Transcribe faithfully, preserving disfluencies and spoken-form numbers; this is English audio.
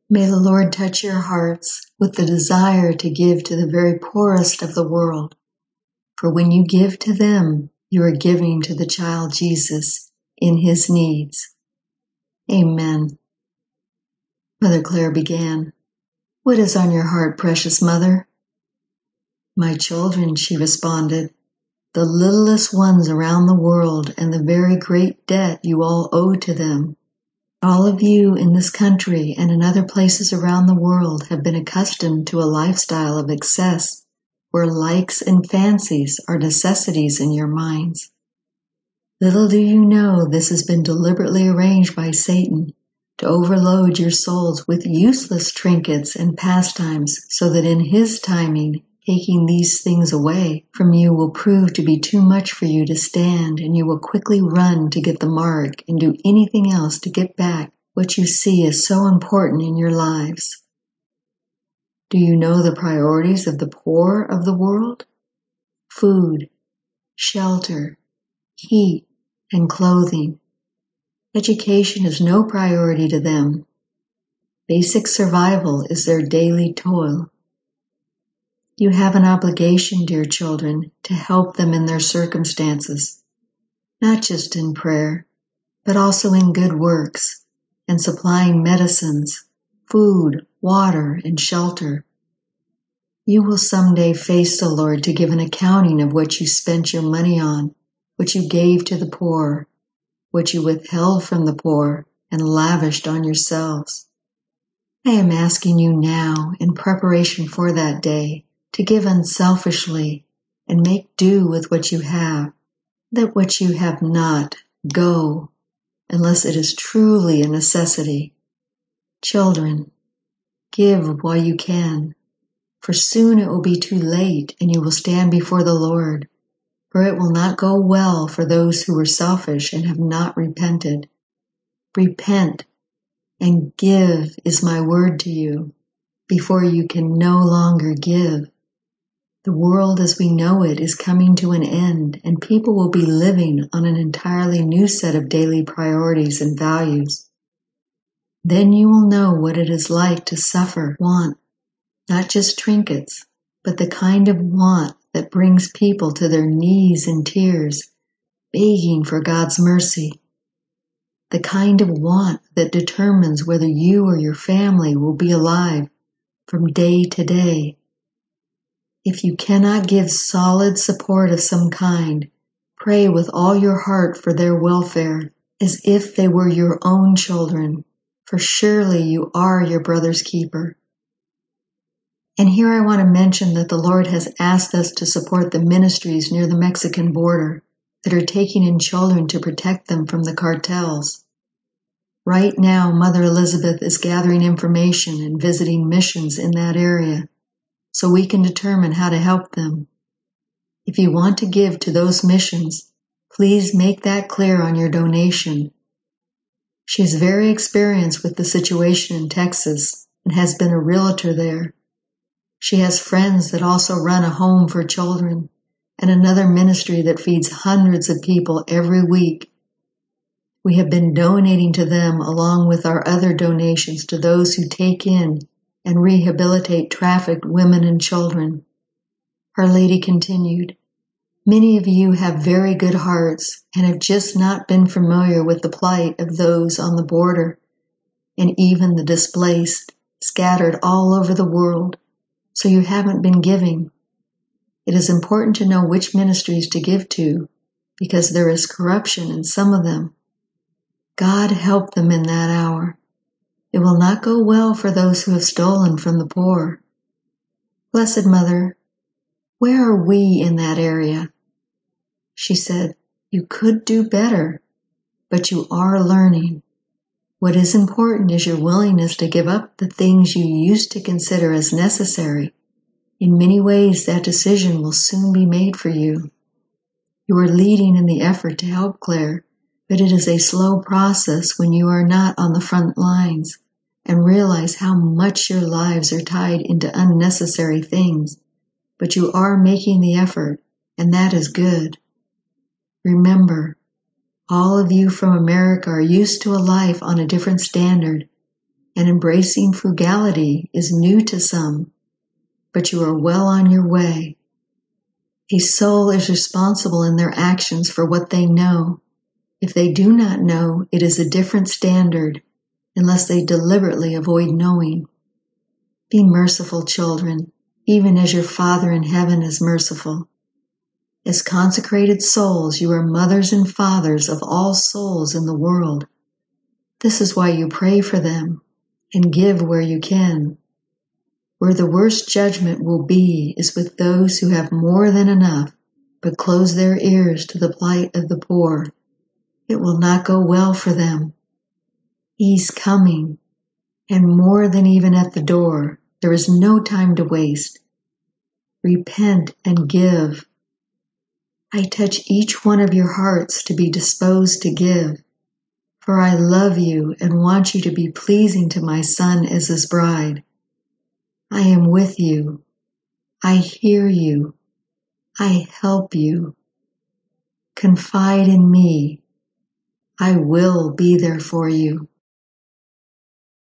May the Lord touch your hearts with the desire to give to the very poorest of the world. For when you give to them, you are giving to the child Jesus in his needs. Amen. Mother Clare began, "What is on your heart, precious mother?" "My children," she responded, "the littlest ones around the world and the very great debt you all owe to them. All of you in this country and in other places around the world have been accustomed to a lifestyle of excess where likes and fancies are necessities in your minds. Little do you know this has been deliberately arranged by Satan to overload your souls with useless trinkets and pastimes so that in his timing, taking these things away from you will prove to be too much for you to stand, and you will quickly run to get the mark and do anything else to get back what you see as so important in your lives. Do you know the priorities of the poor of the world? Food, shelter, heat, and clothing. Education is no priority to them. Basic survival is their daily toil. You have an obligation, dear children, to help them in their circumstances, not just in prayer, but also in good works and supplying medicines, food, water, and shelter. You will someday face the Lord to give an accounting of what you spent your money on, what you gave to the poor, what you withheld from the poor and lavished on yourselves. I am asking you now, in preparation for that day, to give unselfishly and make do with what you have. Let what you have not go, unless it is truly a necessity. Children, give while you can, for soon it will be too late and you will stand before the Lord, for it will not go well for those who were selfish and have not repented. Repent and give is my word to you, before you can no longer give. The world as we know it is coming to an end, and people will be living on an entirely new set of daily priorities and values. Then you will know what it is like to suffer want, not just trinkets, but the kind of want that brings people to their knees in tears, begging for God's mercy. The kind of want that determines whether you or your family will be alive from day to day. If you cannot give solid support of some kind, pray with all your heart for their welfare, as if they were your own children, for surely you are your brother's keeper. And here I want to mention that the Lord has asked us to support the ministries near the Mexican border that are taking in children to protect them from the cartels. Right now, Mother Elizabeth is gathering information and visiting missions in that area, so we can determine how to help them. If you want to give to those missions, please make that clear on your donation. She is very experienced with the situation in Texas and has been a realtor there. She has friends that also run a home for children and another ministry that feeds hundreds of people every week. We have been donating to them along with our other donations to those who take in and rehabilitate trafficked women and children. Our Lady continued, "Many of you have very good hearts and have just not been familiar with the plight of those on the border and even the displaced, scattered all over the world, so you haven't been giving. It is important to know which ministries to give to, because there is corruption in some of them. God help them in that hour. It will not go well for those who have stolen from the poor. Blessed Mother, where are we in that area?" She said, "You could do better, but you are learning. What is important is your willingness to give up the things you used to consider as necessary. In many ways, that decision will soon be made for you. You are leading in the effort to help Clare, but it is a slow process when you are not on the front lines and realize how much your lives are tied into unnecessary things. But you are making the effort, and that is good. Remember, all of you from America are used to a life on a different standard, and embracing frugality is new to some, but you are well on your way. A soul is responsible in their actions for what they know. If they do not know, it is a different standard, unless they deliberately avoid knowing. Be merciful, children, even as your Father in heaven is merciful. As consecrated souls, you are mothers and fathers of all souls in the world. This is why you pray for them and give where you can. Where the worst judgment will be is with those who have more than enough, but close their ears to the plight of the poor. It will not go well for them. He's coming, and more than even at the door. There is no time to waste. Repent and give. I touch each one of your hearts to be disposed to give, for I love you and want you to be pleasing to my Son as his bride. I am with you. I hear you. I help you. Confide in me. I will be there for you.